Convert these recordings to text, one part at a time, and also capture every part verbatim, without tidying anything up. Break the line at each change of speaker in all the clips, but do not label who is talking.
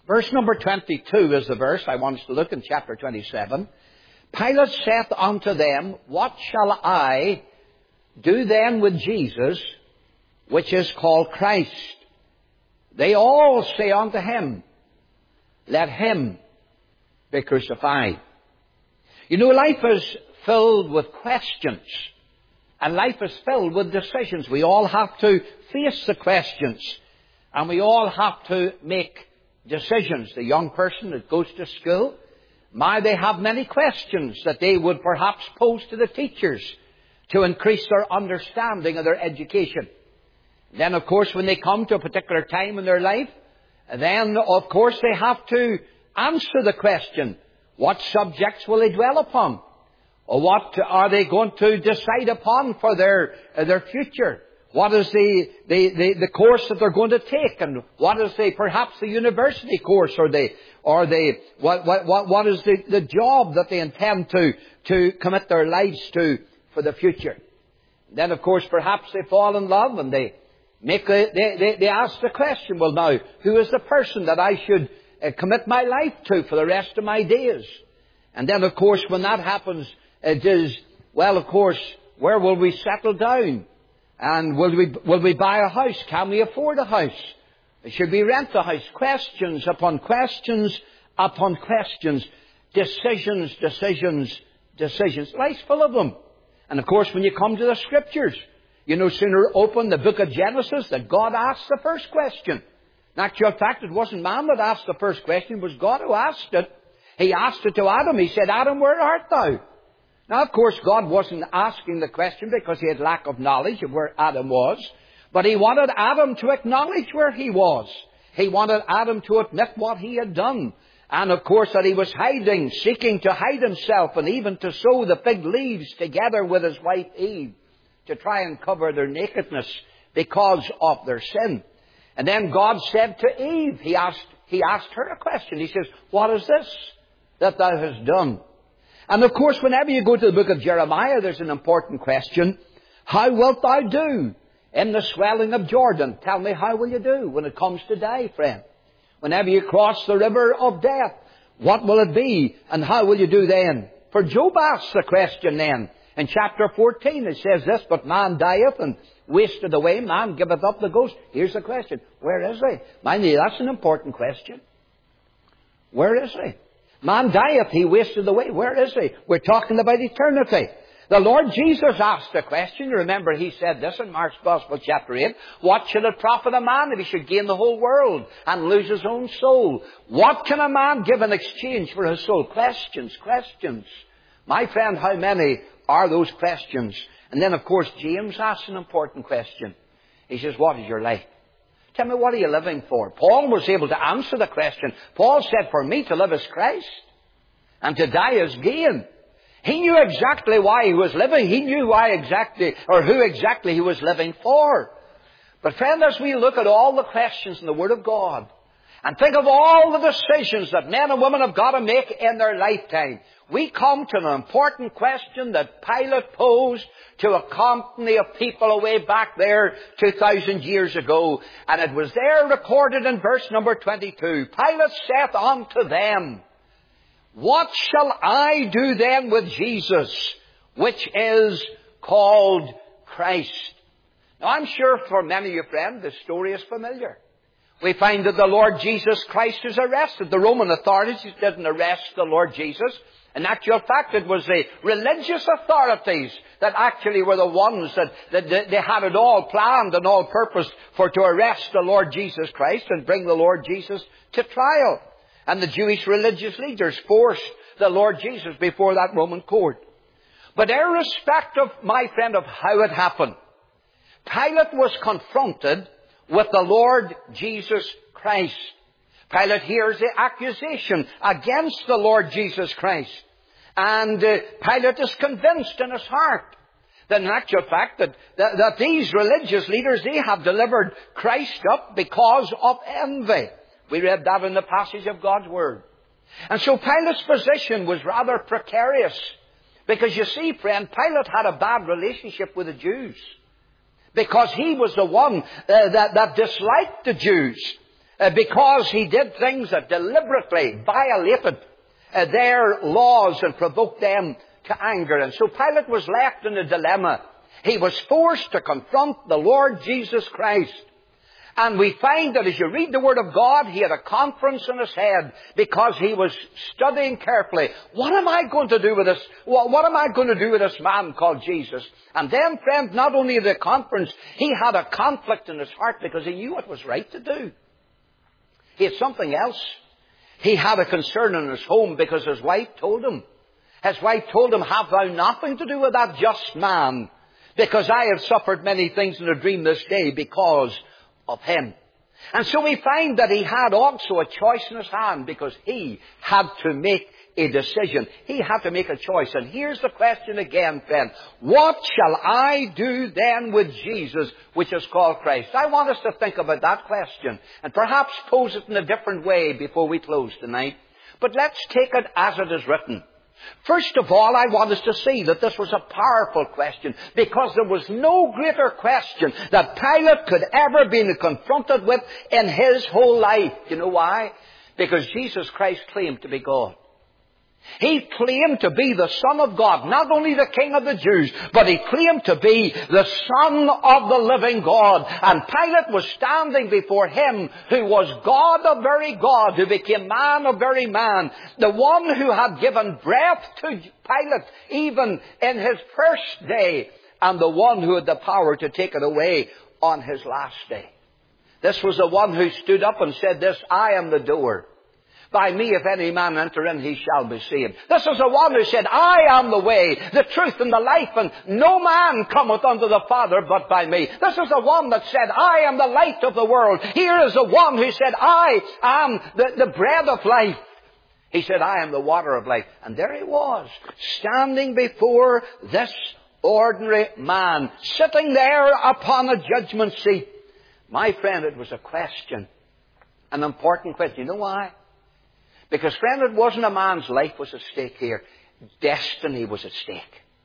Verse number twenty-two is the verse I want us to look in chapter twenty-seven. Pilate saith unto them, What shall I do then with Jesus, which is called Christ? They all say unto him, Let him be crucified. You know, life is filled with questions. And life is filled with decisions. We all have to face the questions. And we all have to make decisions. The young person that goes to school, may they have many questions that they would perhaps pose to the teachers to increase their understanding of their education. Then, of course, when they come to a particular time in their life, then, of course, they have to answer the question, what subjects will they dwell upon? Or what are they going to decide upon for their uh, their future? What is the, the, the, the course that they're going to take? And what is the, perhaps the university course? Or the, or the, what, what, what, what is the, the job that they intend to, to commit their lives to for the future? Then, of course, perhaps they fall in love and they make a, they, they, they ask the question, well now, who is the person that I should uh, commit my life to for the rest of my days? And then, of course, when that happens, it is, well, of course, where will we settle down? And will we, will we buy a house? Can we afford a house? Should we rent a house? Questions upon questions upon questions. Decisions, decisions, decisions. Life's full of them. And of course, when you come to the Scriptures, you no sooner open the book of Genesis that God asks the first question. In actual fact, it wasn't man that asked the first question, it was God who asked it. He asked it to Adam. He said, Adam, where art thou? Now, of course, God wasn't asking the question because he had lack of knowledge of where Adam was. But he wanted Adam to acknowledge where he was. He wanted Adam to admit what he had done. And, of course, that he was hiding, seeking to hide himself, and even to sew the fig leaves together with his wife Eve to try and cover their nakedness because of their sin. And then God said to Eve, he asked, he asked her a question. He says, what is this that thou hast done? And of course, whenever you go to the book of Jeremiah, there's an important question. How wilt thou do in the swelling of Jordan? Tell me, how will you do when it comes to die, friend? Whenever you cross the river of death, what will it be and how will you do then? For Job asks the question then. In chapter fourteen it says this, but man dieth and wasteth away, man giveth up the ghost. Here's the question, where is he? Mind you, that's an important question. Where is he? Man dieth, he wasted away. Where is he? We're talking about eternity. The Lord Jesus asked the question. Remember, he said this in Mark's Gospel, chapter eight. What should it profit a man if he should gain the whole world and lose his own soul? What can a man give in exchange for his soul? Questions, questions. My friend, how many are those questions? And then, of course, James asks an important question. He says, what is your life? Tell me, what are you living for? Paul was able to answer the question. Paul said, for me to live is Christ, and to die is gain. He knew exactly why he was living. He knew why exactly, or who exactly he was living for. But friend, as we look at all the questions in the Word of God, and think of all the decisions that men and women have got to make in their lifetime, we come to an important question that Pilate posed to a company of people away back there two thousand years ago. And it was there recorded in verse number twenty-two. Pilate saith unto them, What shall I do then with Jesus, which is called Christ? Now, I'm sure for many of you, friends, this story is familiar. We find that the Lord Jesus Christ is arrested. The Roman authorities didn't arrest the Lord Jesus. In actual fact, it was the religious authorities that actually were the ones that, that they had it all planned and all purposed for to arrest the Lord Jesus Christ and bring the Lord Jesus to trial. And the Jewish religious leaders forced the Lord Jesus before that Roman court. But irrespective, my friend, of how it happened, Pilate was confronted with the Lord Jesus Christ. Pilate hears the accusation against the Lord Jesus Christ. And uh, Pilate is convinced in his heart that in actual fact that, that, that these religious leaders, they have delivered Christ up because of envy. We read that in the passage of God's Word. And so Pilate's position was rather precarious. Because you see, friend, Pilate had a bad relationship with the Jews. Because he was the one uh, that, that disliked the Jews. uh, because he did things that deliberately violated uh, their laws and provoked them to anger. And so Pilate was left in a dilemma. He was forced to confront the Lord Jesus Christ. And we find that as you read the Word of God, he had a conference in his head because he was studying carefully. What am I going to do with this? What, what am I going to do with this man called Jesus? And then, friend, not only the conference, he had a conflict in his heart because he knew it was right to do. He had something else. He had a concern in his home because his wife told him. His wife told him, have thou nothing to do with that just man, because I have suffered many things in a dream this day because of him. And so we find that he had also a choice in his hand because he had to make a decision. He had to make a choice. And here's the question again, friend. What shall I do then with Jesus, which is called Christ? I want us to think about that question and perhaps pose it in a different way before we close tonight. But let's take it as it is written. First of all, I want us to see that this was a powerful question because there was no greater question that Pilate could ever be confronted with in his whole life. You know why? Because Jesus Christ claimed to be God. He claimed to be the Son of God, not only the King of the Jews, but he claimed to be the Son of the living God. And Pilate was standing before him who was God of very God, who became man of very man, the one who had given breath to Pilate even in his first day, and the one who had the power to take it away on his last day. This was the one who stood up and said this, I am the door. By me, if any man enter in, he shall be saved. This is the one who said, I am the way, the truth, and the life, and no man cometh unto the Father but by me. This is the one that said, I am the light of the world. Here is the one who said, I am the, the bread of life. He said, I am the water of life. And there he was, standing before this ordinary man, sitting there upon a judgment seat. My friend, it was a question, an important question. You know why? Because, friend, it wasn't a man's life was at stake here. Destiny was at stake.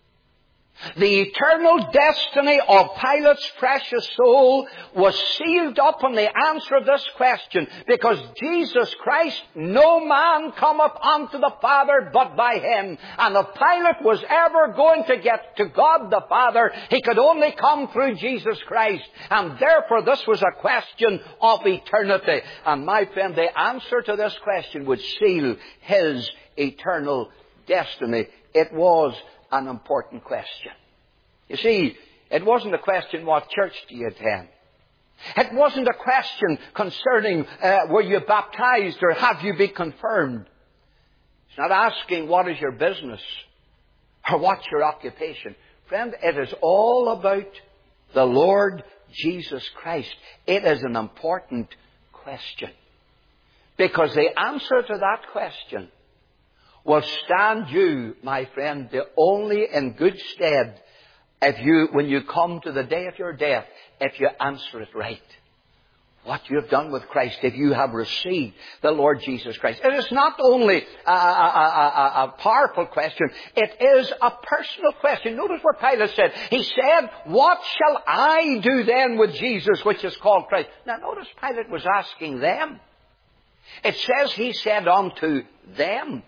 The eternal destiny of Pilate's precious soul was sealed up in the answer of this question. Because Jesus Christ, no man cometh unto the Father but by him. And if Pilate was ever going to get to God the Father, he could only come through Jesus Christ. And therefore this was a question of eternity. And my friend, the answer to this question would seal his eternal destiny. It was an important question. You see, it wasn't a question, what church do you attend? It wasn't a question concerning uh, were you baptized or have you been confirmed. It's not asking what is your business or what's your occupation. Friend, it is all about the Lord Jesus Christ. It is an important question. Because the answer to that question will stand you, my friend, only in good stead if you, when you come to the day of your death, if you answer it right. What you have done with Christ, if you have received the Lord Jesus Christ. It is not only a, a, a, a powerful question, it is a personal question. Notice what Pilate said. He said, what shall I do then with Jesus, which is called Christ? Now notice Pilate was asking them. It says he said unto them.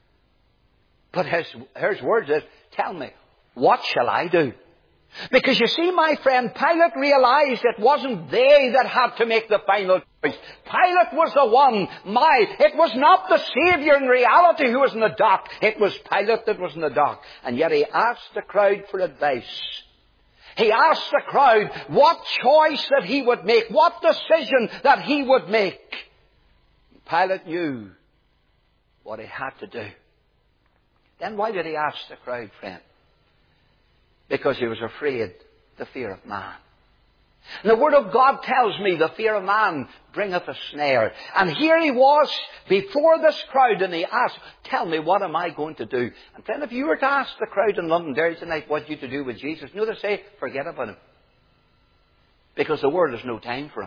But his, his words is, tell me, what shall I do? Because you see, my friend, Pilate realized it wasn't they that had to make the final choice. Pilate was the one, my, it was not the Savior in reality who was in the dock. It was Pilate that was in the dock. And yet he asked the crowd for advice. He asked the crowd what choice that he would make, what decision that he would make. Pilate knew what he had to do. Then why did he ask the crowd, friend? Because he was afraid, the fear of man. And the Word of God tells me the fear of man bringeth a snare. And here he was before this crowd and he asked, tell me, what am I going to do? And friend, if you were to ask the crowd in Londonderry tonight what you to do with Jesus, you know they say, forget about him. Because the world has no time for him.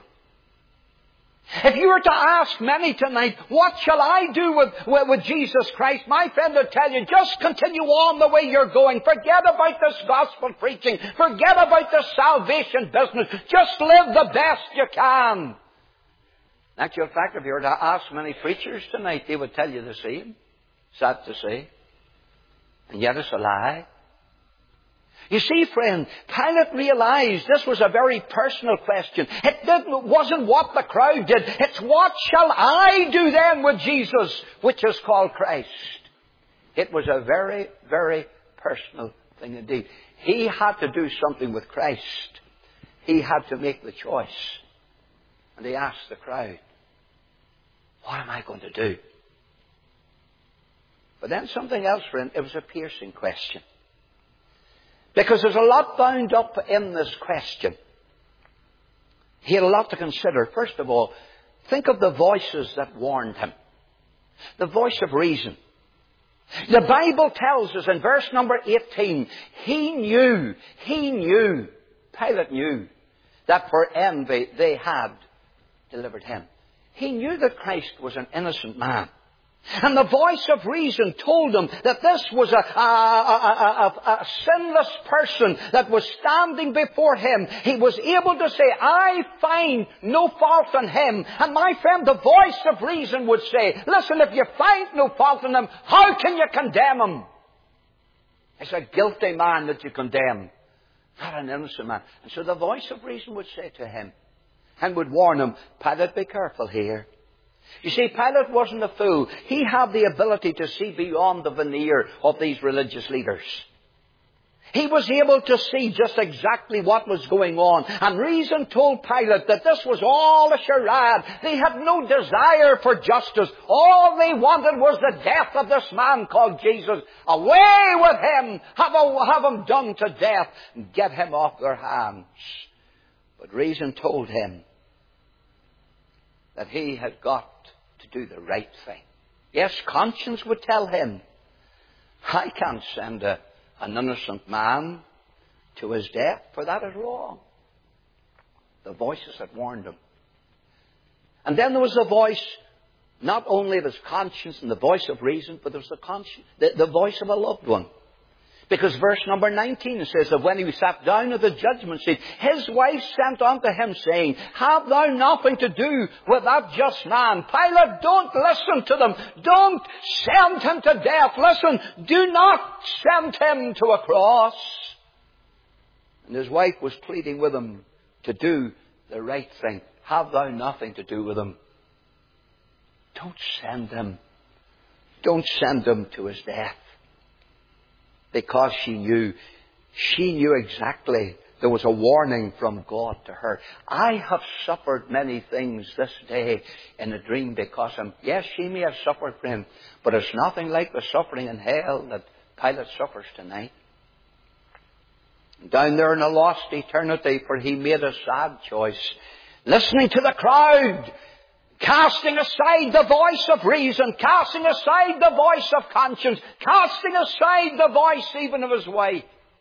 If you were to ask many tonight, what shall I do with, with, with Jesus Christ? My friend will tell you, just continue on the way you're going. Forget about this gospel preaching. Forget about this salvation business. Just live the best you can. In actual fact, if you were to ask many preachers tonight, they would tell you the same. Sad to say. And yet it's a lie. You see, friend, Pilate realized this was a very personal question. It didn't, wasn't what the crowd did. It's what shall I do then with Jesus, which is called Christ. It was a very, very personal thing indeed. He had to do something with Christ. He had to make the choice. And he asked the crowd, what am I going to do? But then something else, friend. It was a piercing question. Because there's a lot bound up in this question. He had a lot to consider. First of all, think of the voices that warned him. The voice of reason. The Bible tells us in verse number eighteen, he knew, he knew, Pilate knew, that for envy they had delivered him. He knew that Christ was an innocent man. And the voice of reason told him that this was a, a, a, a, a sinless person that was standing before him. He was able to say, I find no fault in him. And my friend, the voice of reason would say, listen, if you find no fault in him, how can you condemn him? It's a guilty man that you condemn, not an innocent man. And so the voice of reason would say to him, and would warn him, Pilate, be careful here. You see, Pilate wasn't a fool. He had the ability to see beyond the veneer of these religious leaders. He was able to see just exactly what was going on. And reason told Pilate that this was all a charade. They had no desire for justice. All they wanted was the death of this man called Jesus. Away with him! Have, a, have him done to death and get him off their hands. But reason told him that he had got to do the right thing. Yes, conscience would tell him, I can't send a, an innocent man to his death, for that is wrong. The voices that warned him. And then there was the voice, not only of his conscience and the voice of reason, but there was the, conscience, the, the voice of a loved one. Because verse number nineteen says that when he sat down at the judgment seat, his wife sent unto him saying, have thou nothing to do with that just man? Pilate, don't listen to them. Don't send him to death. Listen, do not send him to a cross. And his wife was pleading with him to do the right thing. Have thou nothing to do with him. Don't send him. Don't send him to his death. Because she knew, she knew exactly there was a warning from God to her. I have suffered many things this day in a dream because I'm, yes, she may have suffered, friend, but it's nothing like the suffering in hell that Pilate suffers tonight. Down there in a lost eternity, for he made a sad choice. Listening to the crowd, casting aside the voice of reason, casting aside the voice of conscience, casting aside the voice even of his wife.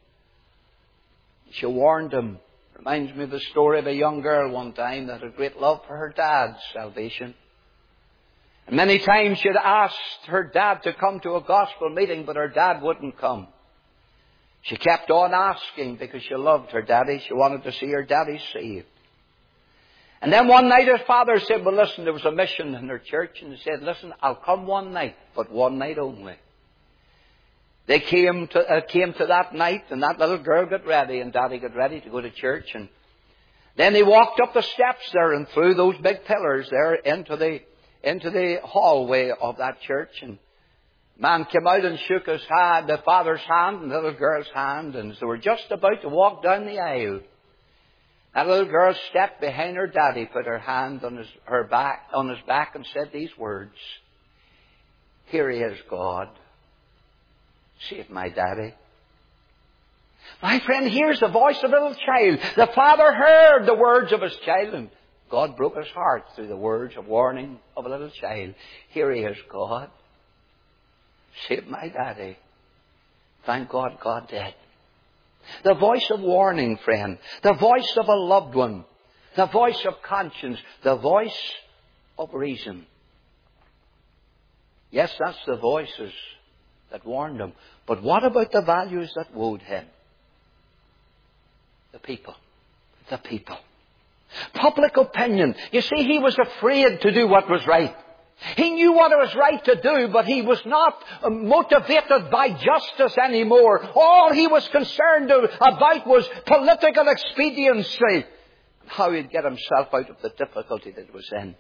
She warned him. Reminds me of the story of a young girl one time that had great love for her dad's salvation. And many times she had asked her dad to come to a gospel meeting, but her dad wouldn't come. She kept on asking because she loved her daddy. She wanted to see her daddy saved. And then one night her father said, well, listen, there was a mission in her church. And he said, listen, I'll come one night, but one night only. They came to, uh, came to that night, and that little girl got ready, and Daddy got ready to go to church. And then they walked up the steps there and through those big pillars there into the, into the hallway of that church. And man came out and shook his hand, the father's hand and the little girl's hand. And as they were just about to walk down the aisle, that little girl stepped behind her daddy, put her hand on his, her back, on his back and said these words, here he is, God. Save my daddy. My friend, here's the voice of a little child. The father heard the words of his child, and God broke his heart through the words of warning of a little child. Here he is, God. Save my daddy. Thank God, God did. The voice of warning, friend. The voice of a loved one. The voice of conscience. The voice of reason. Yes, that's the voices that warned him. But what about the values that wooed him? The people. The people. Public opinion. You see, he was afraid to do what was right. He knew what it was right to do, but he was not motivated by justice anymore. All he was concerned about was political expediency and how he'd get himself out of the difficulty that he was in.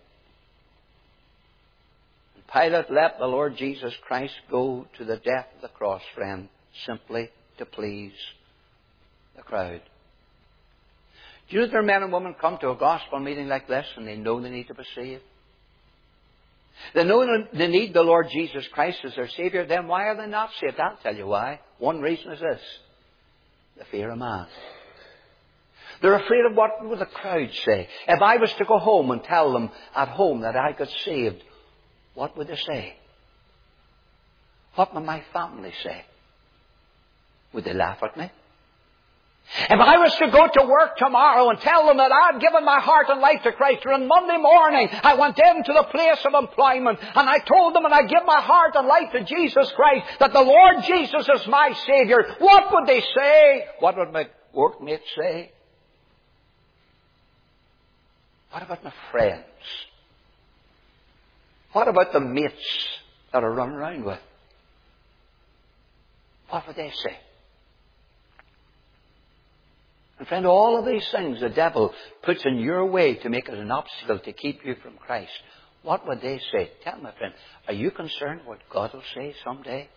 And Pilate let the Lord Jesus Christ go to the death of the cross, friend, simply to please the crowd. Do you know there are men and women come to a gospel meeting like this and they know they need to be saved? They know they need the Lord Jesus Christ as their Savior. Then why are they not saved? I'll tell you why. One reason is this: the fear of man. They're afraid of what will the crowd say. If I was to go home and tell them at home that I got saved, what would they say? What would my family say? Would they laugh at me? If I was to go to work tomorrow and tell them that I'd given my heart and life to Christ, or on Monday morning I went into the place of employment and I told them and I give my heart and life to Jesus Christ, that the Lord Jesus is my Savior, what would they say? What would my workmates say? What about my friends? What about the mates that I run around with? What would they say? And friend, all of these things the devil puts in your way to make it an obstacle to keep you from Christ. What would they say? Tell me, friend, are you concerned what God will say someday?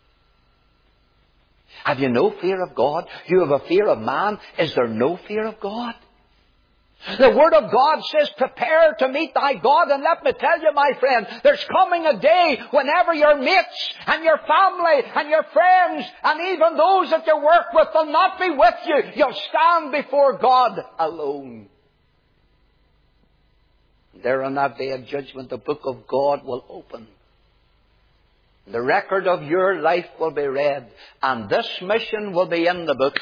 Have you no fear of God? You have a fear of man. Is there no fear of God? The Word of God says, prepare to meet thy God. And let me tell you, my friend, there's coming a day whenever your mates and your family and your friends and even those that you work with will not be with you. You'll stand before God alone. There on that day of judgment, the book of God will open. The record of your life will be read. And this mission will be in the book.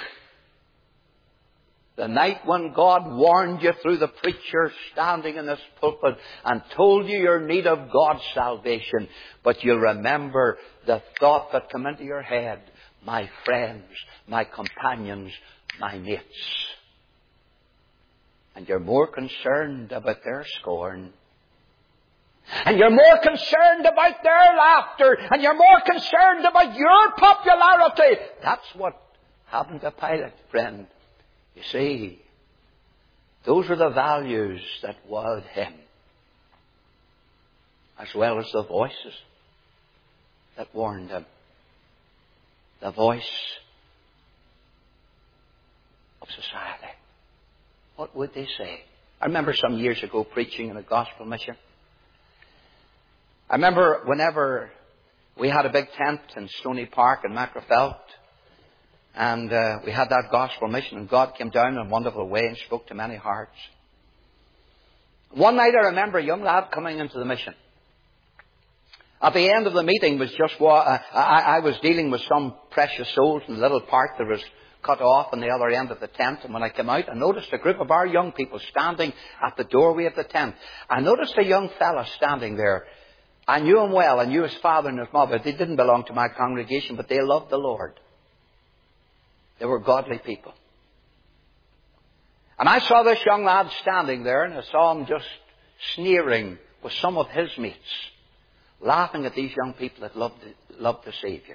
The night when God warned you through the preacher standing in this pulpit and told you your need of God's salvation. But you'll remember the thought that came into your head: my friends, my companions, my mates. And you're more concerned about their scorn. And you're more concerned about their laughter. And you're more concerned about your popularity. That's what happened to Pilate, friend. You see, those are the values that wowed him, as well as the voices that warned him. The voice of society. What would they say? I remember some years ago preaching in a gospel mission. I remember whenever we had a big tent in Stony Park in Macrofelt, and uh, we had that gospel mission, and God came down in a wonderful way and spoke to many hearts. One night I remember a young lad coming into the mission. At the end of the meeting was just what uh, I, I was dealing with some precious souls in the little part that was cut off on the other end of the tent. And when I came out, I noticed a group of our young people standing at the doorway of the tent. I noticed a young fella standing there. I knew him well. I knew his father and his mother. They didn't belong to my congregation, but they loved the Lord. They were godly people. And I saw this young lad standing there, and I saw him just sneering with some of his mates, laughing at these young people that loved the, loved the Savior.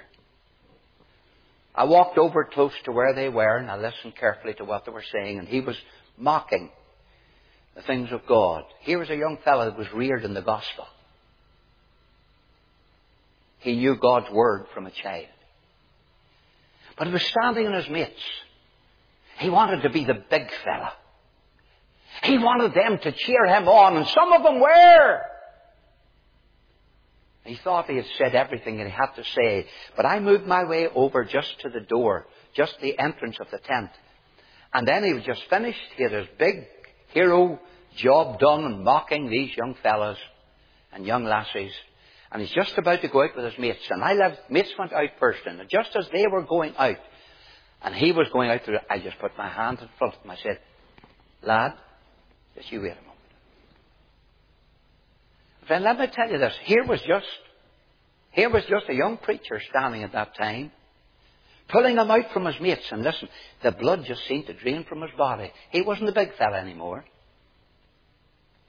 I walked over close to where they were, and I listened carefully to what they were saying, and he was mocking the things of God. Here was a young fellow that was reared in the gospel. He knew God's word from a child. But he was standing in his mates. He wanted to be the big fella. He wanted them to cheer him on, and some of them were. He thought he had said everything that he had to say. But I moved my way over just to the door, just the entrance of the tent. And then he was just finished. He had his big hero job done and mocking these young fellas and young lassies. And he's just about to go out with his mates. And I left, mates went out first. And just as they were going out, and he was going out through, I just put my hand in front of him. I said, lad, just you wait a moment. Friend, let me tell you this. Here was just, here was just a young preacher standing at that time, pulling him out from his mates. And listen, the blood just seemed to drain from his body. He wasn't a big fella anymore.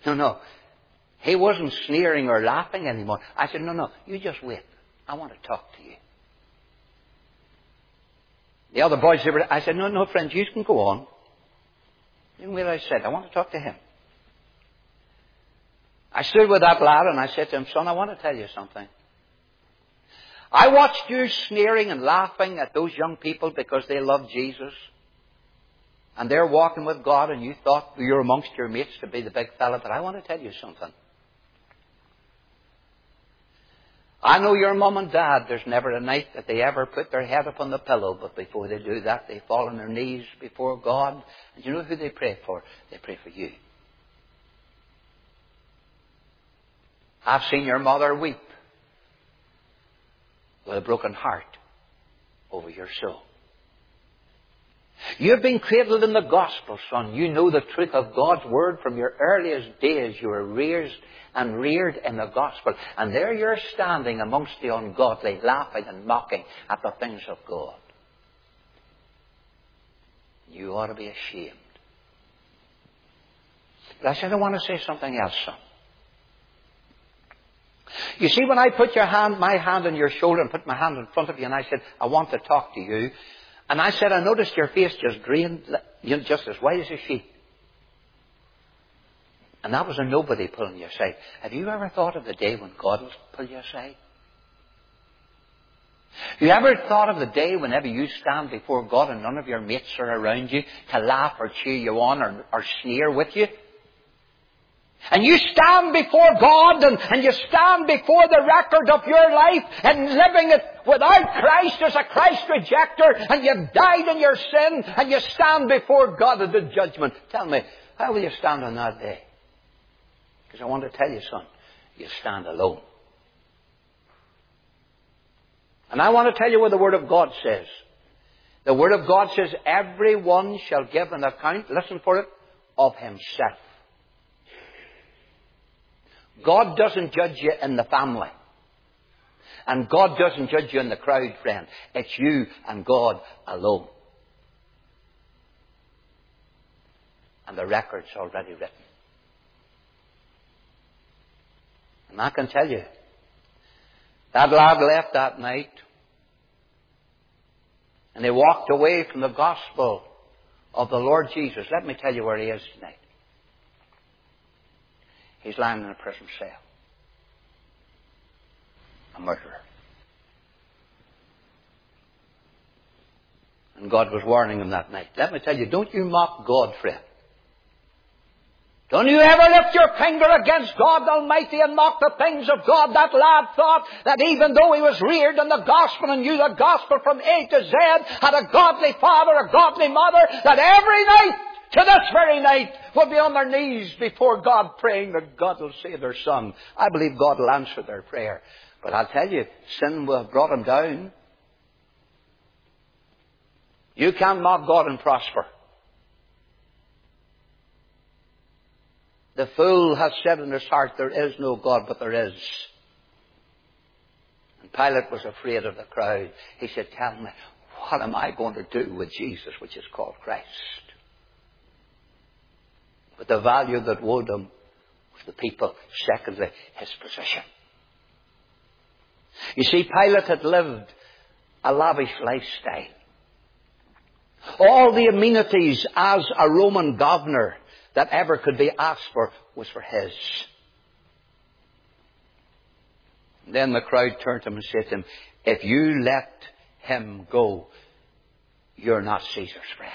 No, no. He wasn't sneering or laughing anymore. I said, no, no, you just wait. I want to talk to you. The other boys, they were, I said, no, no, friends, you can go on. You know what I said? I want to talk to him. I stood with that lad and I said to him, son, I want to tell you something. I watched you sneering and laughing at those young people because they love Jesus. And they're walking with God and you thought you were amongst your mates to be the big fella. But I want to tell you something. I know your mum and dad, there's never a night that they ever put their head upon the pillow. But before they do that, they fall on their knees before God. And you know who they pray for? They pray for you. I've seen your mother weep with a broken heart over your soul. You've been cradled in the gospel, son. You know the truth of God's word from your earliest days. You were raised and reared in the gospel. And there you're standing amongst the ungodly, laughing and mocking at the things of God. You ought to be ashamed. But I said, I want to say something else, son. You see, when I put your hand, my hand on your shoulder and put my hand in front of you and I said, I want to talk to you. And I said, I noticed your face just drained, you know, just as white as a sheet. And that was a nobody pulling you aside. Have you ever thought of the day when God will pull you aside? Have you ever thought of the day whenever you stand before God and none of your mates are around you to laugh or cheer you on or, or sneer with you? And you stand before God and, and you stand before the record of your life and living it without Christ as a Christ rejecter, and you've died in your sin and you stand before God at the judgment. Tell me, how will you stand on that day? Because I want to tell you, son, you stand alone. And I want to tell you what the Word of God says. The Word of God says, everyone shall give an account, listen for it, of himself. God doesn't judge you in the family. And God doesn't judge you in the crowd, friend. It's you and God alone. And the record's already written. And I can tell you, that lad left that night and he walked away from the gospel of the Lord Jesus. Let me tell you where he is tonight. He's lying in a prison cell. A murderer. And God was warning him that night. Let me tell you, don't you mock God, friend. Don't you ever lift your finger against God Almighty and mock the things of God. That lad thought that even though he was reared in the gospel and knew the gospel from A to Z, had a godly father, a godly mother, that every night, to this very night, will be on their knees before God praying that God will save their son. I believe God will answer their prayer. But I'll tell you, sin will have brought him down. You can't mock God and prosper. The fool has said in his heart, there is no God, but there is. And Pilate was afraid of the crowd. He said, tell me, what am I going to do with Jesus, which is called Christ? But the value that owed him was the people. Secondly, his position. You see, Pilate had lived a lavish lifestyle. All the amenities as a Roman governor that ever could be asked for was for his. And then the crowd turned to him and said to him, if you let him go, you're not Caesar's friend.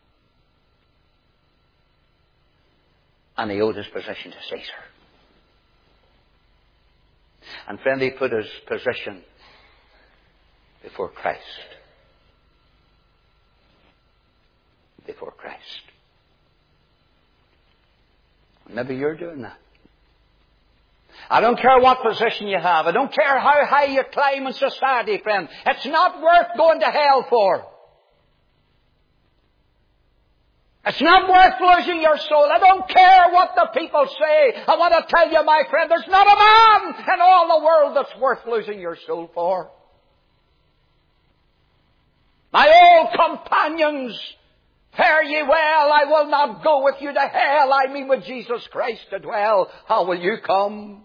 And he owed his position to Caesar. And friend, he put his position before Christ. Before Christ. Maybe you're doing that. I don't care what position you have. I don't care how high you climb in society, friend. It's not worth going to hell for. It's not worth losing your soul. I don't care what the people say. I want to tell you, my friend, there's not a man in all the world that's worth losing your soul for. My old companions Fare ye well, I will not go with you to hell. I mean with Jesus Christ to dwell. How will you come?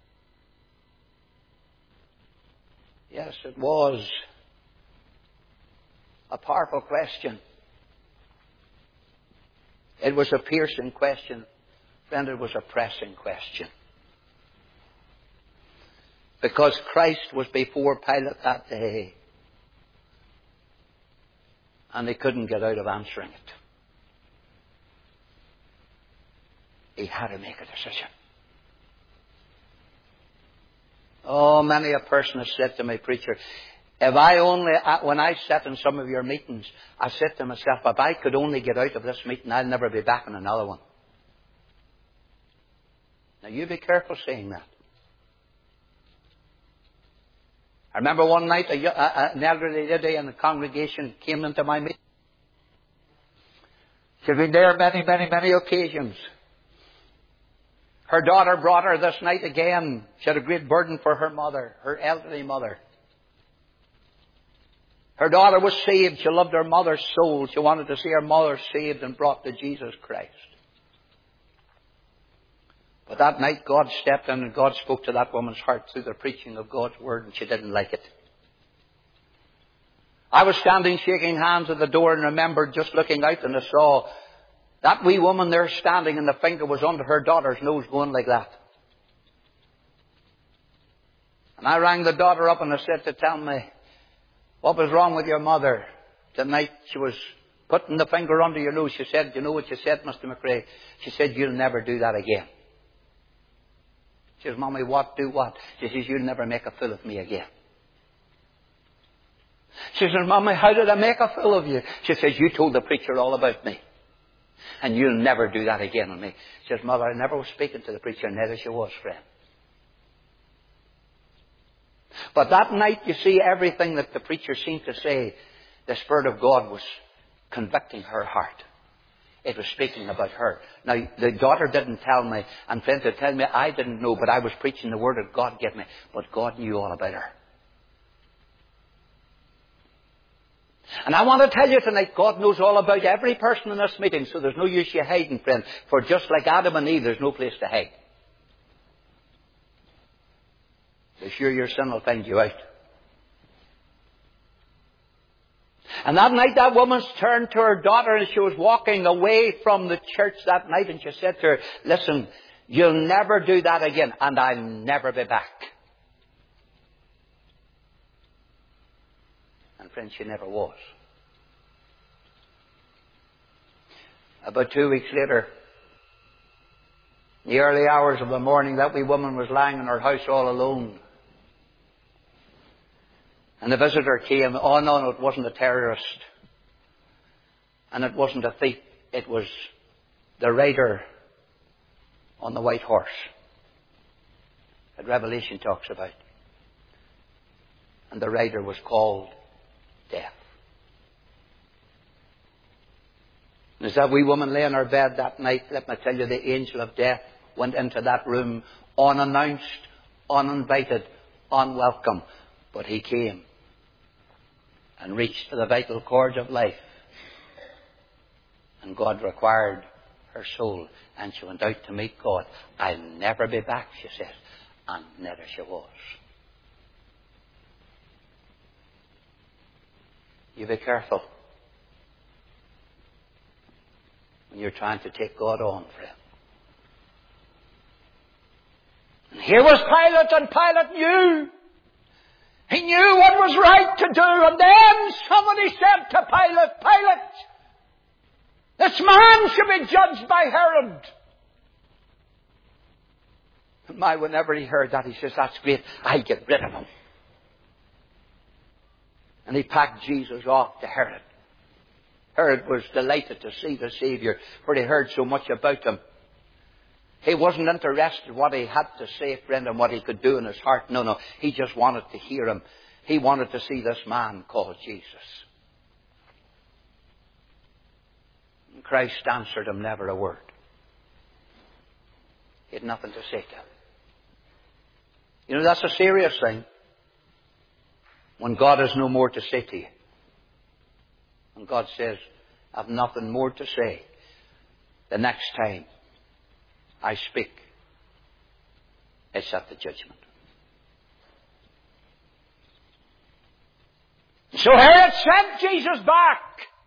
Yes, it was a powerful question. It was a piercing question. Friend, it was a pressing question. Because Christ was before Pilate that day. And he couldn't get out of answering it. He had to make a decision. Oh, many a person has said to me, preacher, if I only, when I sit in some of your meetings, I said to myself, if I could only get out of this meeting, I'll never be back in another one. Now you be careful saying that. I remember one night a, a, an elderly lady in the congregation came into my meeting. She'd been there many, many, many occasions. Her daughter brought her this night again. She had a great burden for her mother, her elderly mother. Her daughter was saved. She loved her mother's soul. She wanted to see her mother saved and brought to Jesus Christ. But that night God stepped in and God spoke to that woman's heart through the preaching of God's Word, and she didn't like it. I was standing shaking hands at the door and remembered just looking out and I saw that wee woman there standing and the finger was under her daughter's nose going like that. And I rang the daughter up and I said to tell me, what was wrong with your mother? Tonight she was putting the finger under your nose. She said, you know what you said, Mister McRae? She said, you'll never do that again. She says, Mommy, what do what? She says, you'll never make a fool of me again. She says, Mommy, how did I make a fool of you? She says, you told the preacher all about me. And you'll never do that again with me. She says, Mother, I never was speaking to the preacher, neither she was, friend. But that night, you see, everything that the preacher seemed to say, the Spirit of God was convicting her heart. It was speaking about her. Now, the daughter didn't tell me, and friends would tell me I didn't know, but I was preaching the word that God gave me. But God knew all about her. And I want to tell you tonight, God knows all about every person in this meeting, so there's no use you hiding, friend. For just like Adam and Eve, there's no place to hide. Be sure your sin will find you out. And that night that woman turned to her daughter and she was walking away from the church that night and she said to her, listen, you'll never do that again and I'll never be back. And friends, she never was. About two weeks later, in the early hours of the morning, that wee woman was lying in her house all alone. And the visitor came. Oh, no, no, it wasn't a terrorist. And it wasn't a thief. It was the rider on the white horse that Revelation talks about. And the rider was called Death. And as that wee woman lay in her bed that night, let me tell you, the angel of death went into that room unannounced, uninvited, unwelcome. But he came and reached to the vital chords of life. And God required her soul. And she went out to meet God. I'll never be back, she said. And never she was. You be careful when you're trying to take God on, friend. And here was Pilate, and Pilate knew. He knew what was right to do. And then somebody said to Pilate, Pilate, this man should be judged by Herod. And my, whenever he heard that, he says, that's great. I'll get rid of him. And he packed Jesus off to Herod. Herod was delighted to see the Savior, for he heard so much about him. He wasn't interested in what he had to say, friend, and what he could do in his heart. No, no. He just wanted to hear him. He wanted to see this man called Jesus. And Christ answered him never a word. He had nothing to say to him. You know, that's a serious thing. When God has no more to say to you. And God says, I've nothing more to say the next time I speak. It's at the judgment. So Herod sent Jesus back.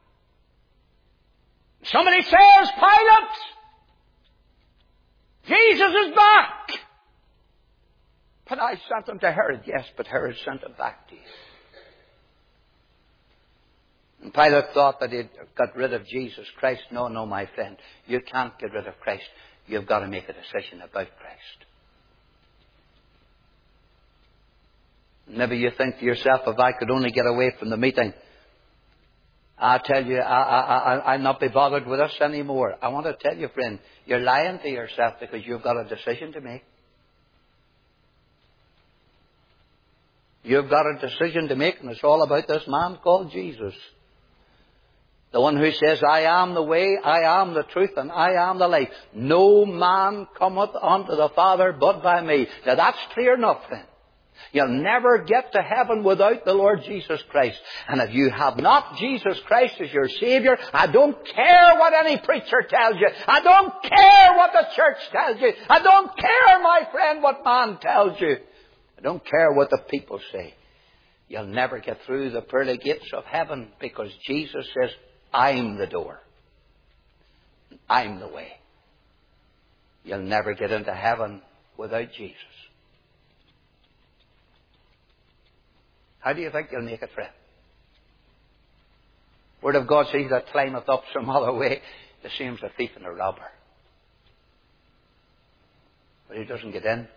Somebody says, Pilate, Jesus is back. But I sent him to Herod. Yes, but Herod sent him back to you. And Pilate thought that he'd got rid of Jesus Christ. No, no, my friend. You can't get rid of Christ. You've got to make a decision about Christ. Maybe you think to yourself, if I could only get away from the meeting, I tell you, I, I, I, I'll not be bothered with us anymore. I want to tell you, friend, you're lying to yourself because you've got a decision to make. You've got a decision to make, and it's all about this man called Jesus. The one who says, I am the way, I am the truth, and I am the life. No man cometh unto the Father but by me. Now that's clear enough then. You'll never get to heaven without the Lord Jesus Christ. And if you have not Jesus Christ as your Savior, I don't care what any preacher tells you. I don't care what the church tells you. I don't care, my friend, what man tells you. I don't care what the people say. You'll never get through the pearly gates of heaven because Jesus says, I'm the door. I'm the way. You'll never get into heaven without Jesus. How do you think you'll make it, friend? Word of God says that climbeth up some other way, the same as a thief and a robber. But he doesn't get in.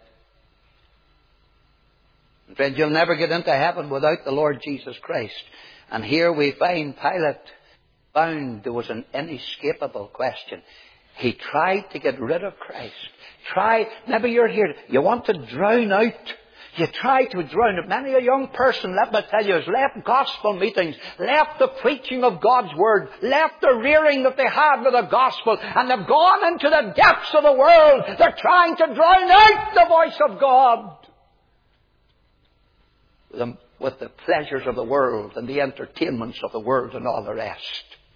And friend, you'll never get into heaven without the Lord Jesus Christ. And here we find Pilate found there was an inescapable question. He tried to get rid of Christ. Try, maybe you're here, you want to drown out. You try to drown out. Many a young person, let me tell you, has left gospel meetings, left the preaching of God's Word, left the rearing that they had with the gospel, and they've gone into the depths of the world. They're trying to drown out the voice of God with the, with the pleasures of the world and the entertainments of the world and all the rest.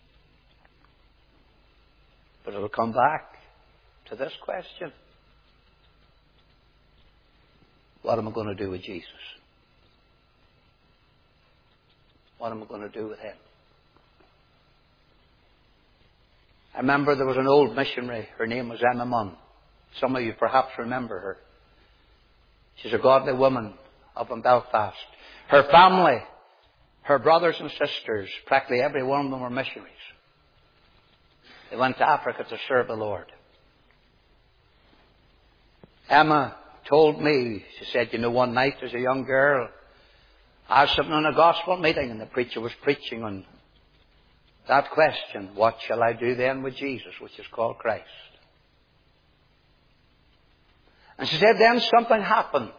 But it'll come back to this question. What am I going to do with Jesus? What am I going to do with Him? I remember there was an old missionary. Her name was Emma Munn. Some of you perhaps remember her. She's a godly woman up in Belfast. Her family, her brothers and sisters, practically every one of them were missionaries. They went to Africa to serve the Lord. Emma told me, she said, you know, one night as a young girl, I was sitting in a gospel meeting and the preacher was preaching on that question, what shall I do then with Jesus, which is called Christ? And she said, then something happened.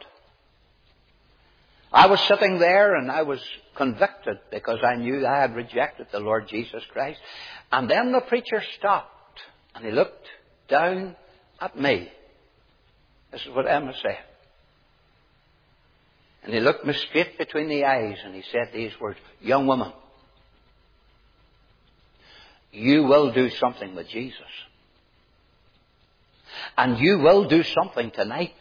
I was sitting there and I was convicted because I knew I had rejected the Lord Jesus Christ. And then the preacher stopped and he looked down at me. This is what Emma said. And he looked me straight between the eyes and he said these words, young woman, you will do something with Jesus. And you will do something tonight.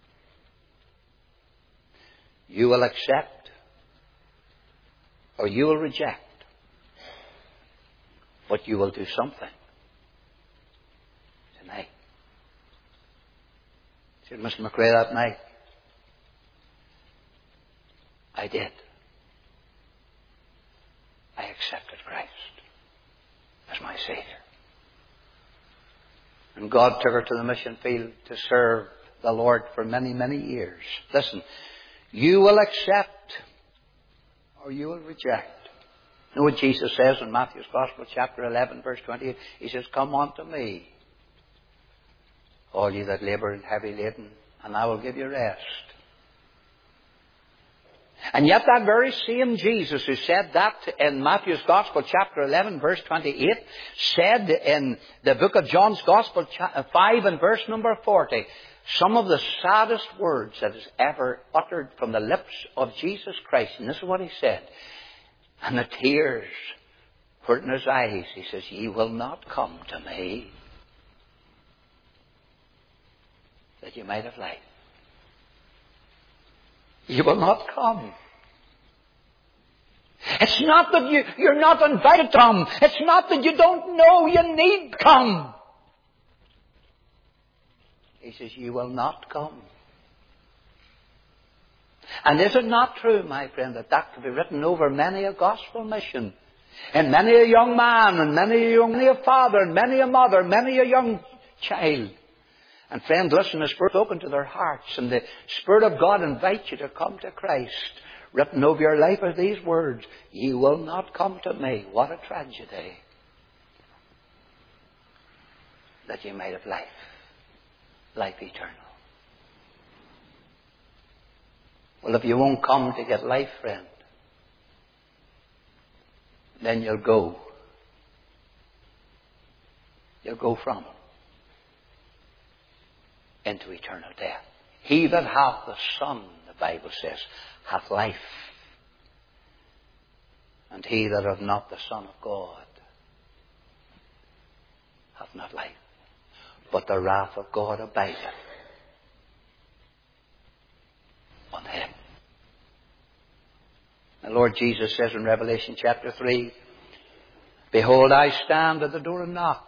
You will accept or you will reject. But you will do something tonight. Said Mister McRae that night, I did. I accepted Christ as my Savior. And God took her to the mission field to serve the Lord for many, many years. Listen, you will accept or you will reject. You know what Jesus says in Matthew's Gospel, chapter eleven, verse twenty-eight? He says, come unto me, all ye that labour and heavy laden, and I will give you rest. And yet that very same Jesus who said that in Matthew's Gospel, chapter eleven, verse twenty-eight, said in the book of John's Gospel, five and verse number forty, some of the saddest words that is ever uttered from the lips of Jesus Christ. And this is what He said. And the tears for it in his eyes. He says, ye will not come to me that you might have life. You will not come. It's not that you, you're not invited to come. It's not that you don't know you need come. He says, you will not come. And is it not true, my friend, that that could be written over many a gospel mission? And many a young man, and many a young, many a father, and many a mother, many a young child. And friend, listen, the Spirit open to their hearts, and the Spirit of God invites you to come to Christ. Written over your life are these words, ye will not come to me. What a tragedy. That you might have life. Life eternal. Well, if you won't come to get life, friend, then you'll go. You'll go from into eternal death. He that hath the Son, the Bible says, hath life. And he that hath not the Son of God hath not life. But the wrath of God abideth on him. The Lord Jesus says in Revelation chapter three, behold, I stand at the door and knock.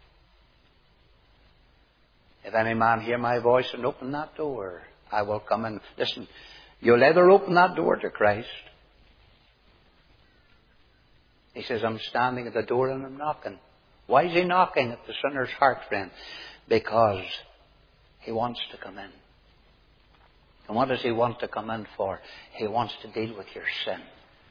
If any man hear my voice and open that door, I will come in. Listen, you'll either open that door to Christ. He says, I'm standing at the door and I'm knocking. Why is he knocking at the sinner's heart, friend? Because he wants to come in. And what does he want to come in for? He wants to deal with your sin.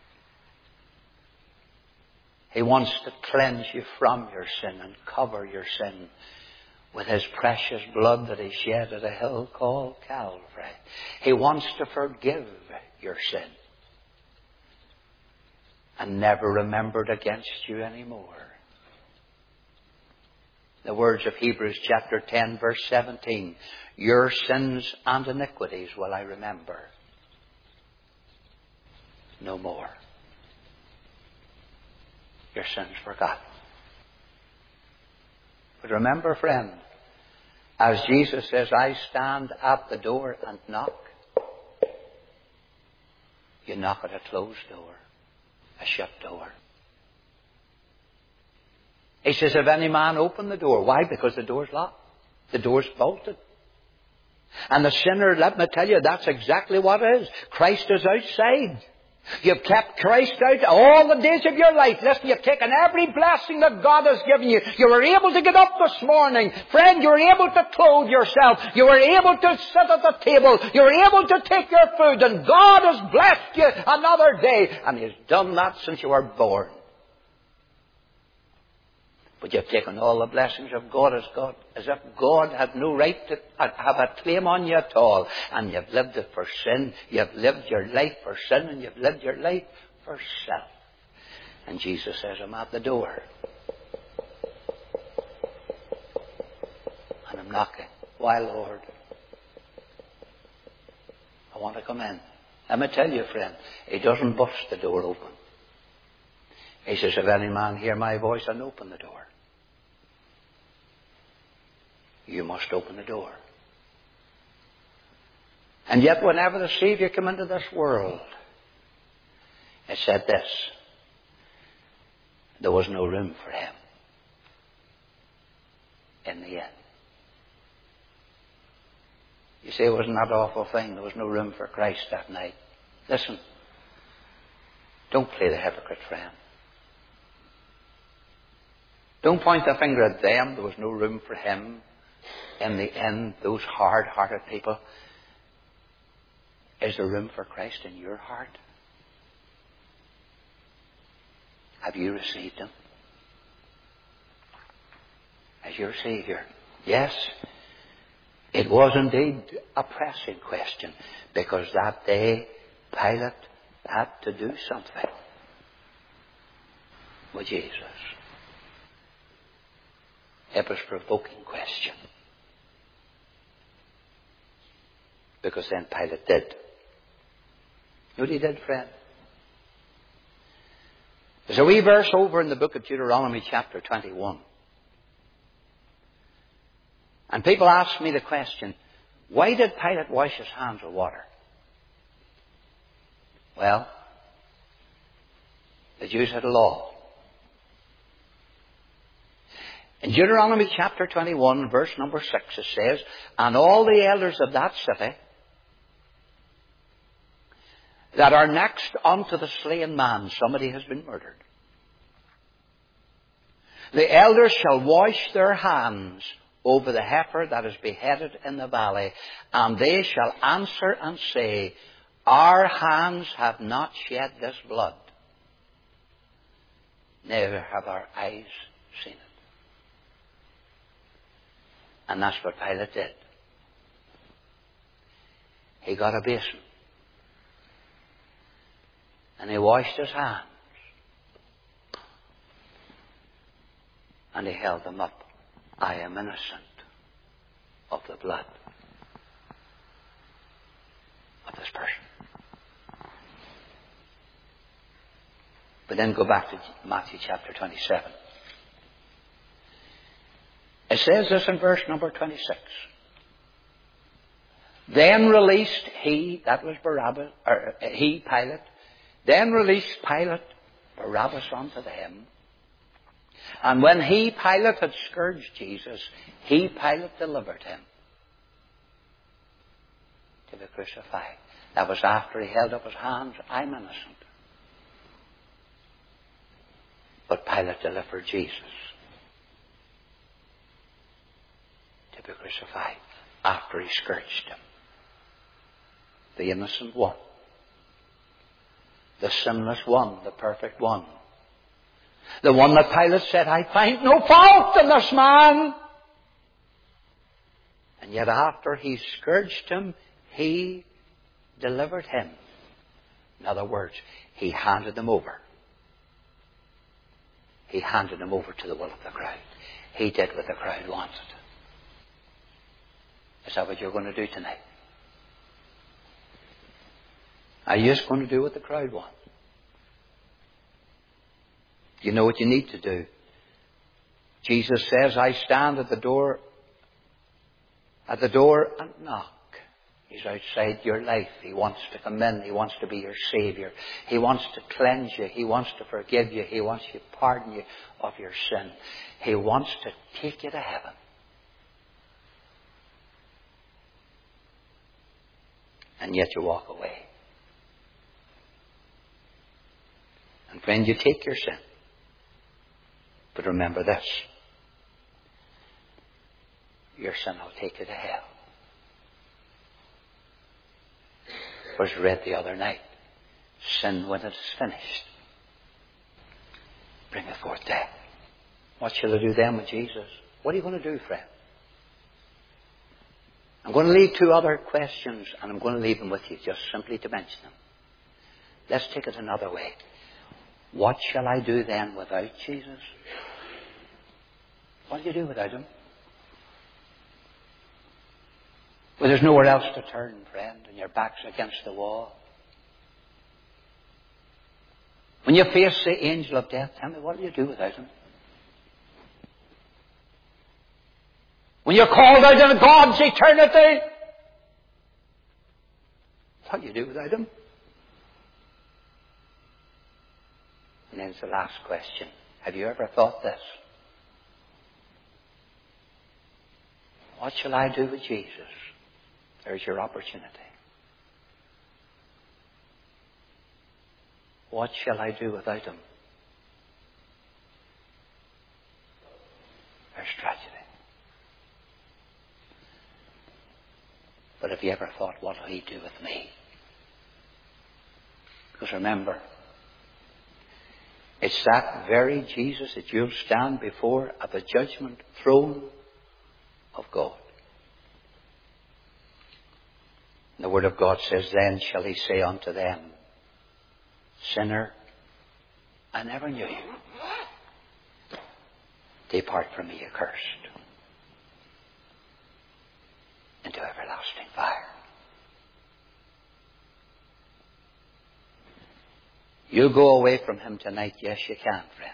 He wants to cleanse you from your sin and cover your sin with his precious blood that he shed at a hill called Calvary. He wants to forgive your sin and never remember it against you anymore. The words of Hebrews chapter ten verse seventeen, your sins and iniquities will I remember no more. Your sins forgotten. But remember, friend, as Jesus says, I stand at the door and knock. You knock at a closed door, a shut door. He says, if any man open the door. Why? Because the door's locked. The door's bolted. And the sinner, let me tell you, that's exactly what it is. Christ is outside. You've kept Christ out all the days of your life. Listen, you've taken every blessing that God has given you. You were able to get up this morning. Friend, you were able to clothe yourself. You were able to sit at the table. You were able to take your food. And God has blessed you another day. And He has done that since you were born. But you've taken all the blessings of God as God, as if God had no right to have a claim on you at all. And you've lived it for sin. You've lived your life for sin, and you've lived your life for self. And Jesus says, I'm at the door. And I'm knocking. Why, Lord? I want to come in. Let me tell you, friend, He doesn't bust the door open. He says, if any man hear my voice and open the door, you must open the door. And yet whenever the Savior came into this world, it said this, there was no room for Him in the end. You say, wasn't that an awful thing? There was no room for Christ that night. Listen, don't play the hypocrite, friend. Don't point the finger at them. There was no room for Him in the end, those hard-hearted people. Is there room for Christ in your heart? Have you received Him as your Savior? Yes, it was indeed a pressing question, because that day Pilate had to do something with Jesus. It was a provoking question. Because then Pilate did. You know what he did, friend? There's a wee verse over in the book of Deuteronomy chapter twenty-one. And people ask me the question, why did Pilate wash his hands with water? Well, the Jews had a law. In Deuteronomy chapter twenty-one, verse number six, it says, and all the elders of that city that are next unto the slain man, somebody has been murdered, the elders shall wash their hands over the heifer that is beheaded in the valley, and they shall answer and say, our hands have not shed this blood, neither have our eyes seen it. And that's what Pilate did. He got a basin, and he washed his hands, and he held them up. I am innocent of the blood of this person. But then go back to Matthew chapter twenty-seven. It says this in verse number twenty-six. Then released he, that was Barabbas, or he, Pilate, then released Pilate Barabbas unto them. And when he, Pilate, had scourged Jesus, he, Pilate, delivered him to be crucified. That was after he held up his hands. I'm innocent. But Pilate delivered Jesus to be crucified after he scourged him. The innocent one. The sinless one. The perfect one. The one that Pilate said, I find no fault in this man. And yet after he scourged him, he delivered him. In other words, he handed them over. He handed them over to the will of the crowd. He did what the crowd wanted. Is that what you're going to do tonight? Are you just going to do what the crowd wants? You know what you need to do. Jesus says, I stand at the door, at the door and knock. He's outside your life. He wants to come in. He wants to be your Savior. He wants to cleanse you. He wants to forgive you. He wants to pardon you of your sin. He wants to take you to heaven. And yet you walk away. And friend, you take your sin. But remember this. Your sin will take you to hell. It was read the other night. Sin, when it is finished, bringeth forth death. What shall I do then with Jesus? What are you going to do, friend? I'm going to leave two other questions, and I'm going to leave them with you just simply to mention them. Let's take it another way. What shall I do then without Jesus? What do you do without him? Well, there's nowhere else to turn, friend, and your back's against the wall. When you face the angel of death, tell me, what do you do without him? When you're called out into God's eternity, what do you do without him? And then it's the last question. Have you ever thought this? What shall I do with Jesus? There's your opportunity. What shall I do without him? There's tragedy. But have you ever thought, what will he do with me? Because remember, it's that very Jesus that you'll stand before at the judgment throne of God. And the Word of God says, then shall he say unto them, sinner, I never knew you. Depart from me, accursed, into everlasting fire. You go away from Him tonight. Yes, you can, friend.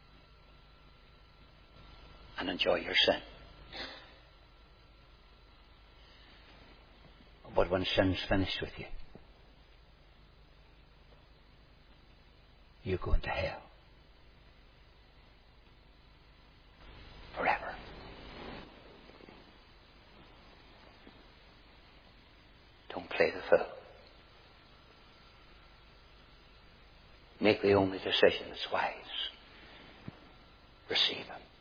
And enjoy your sin. But when sin's finished with you, you go into hell. Forever. Don't play the fool. Make the only decision that's wise. Receive Him.